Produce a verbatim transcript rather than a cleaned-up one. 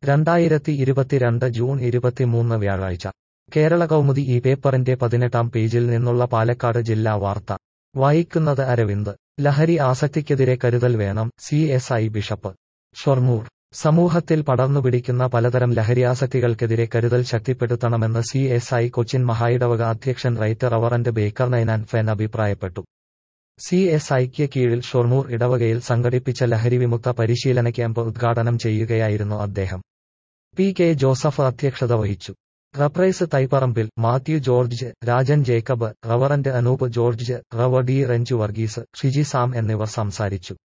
രണ്ടായിരത്തി ഇരുപത്തിരണ്ട് ജൂൺ ഇരുപത്തിമൂന്ന് വ്യാഴാഴ്ച കേരള കൗമുദി ഈ പേപ്പറിന്റെ പതിനെട്ടാം പേജിൽ നിന്നുള്ള പാലക്കാട് ജില്ലാ വാർത്ത വായിക്കുന്നത് അരവിന്ദ്. ലഹരി ആസക്തിക്കെതിരെ കരുതൽ വേണം, C S I bishop. Shoranur. സമൂഹത്തിൽ പടർന്നുപിടിക്കുന്ന പലതരം ലഹരിയാസക്തികൾക്കെതിരെ കരുതൽ ശക്തിപ്പെടുത്തണമെന്ന് സി എസ് ഐ കൊച്ചിൻ മഹായിടവക അധ്യക്ഷൻ right reverend Baker Ninan Fenn അഭിപ്രായപ്പെട്ടു. സി എസ് ഐക്ക് കീഴിൽ ഷൊർണൂർ ഇടവകയിൽ സംഘടിപ്പിച്ച ലഹരിവിമുക്ത പരിശീലന ക്യാമ്പ് ഉദ്ഘാടനം ചെയ്യുകയായിരുന്നു അദ്ദേഹം. പി കെ ജോസഫ് അധ്യക്ഷത വഹിച്ചു. റപ്രൈസ് Thaiparambil, Mathew George, Rajan Jacob, reverend Anoop George, Rev D Renju Varghese, Shiji Sam എന്നിവർ സംസാരിച്ചു.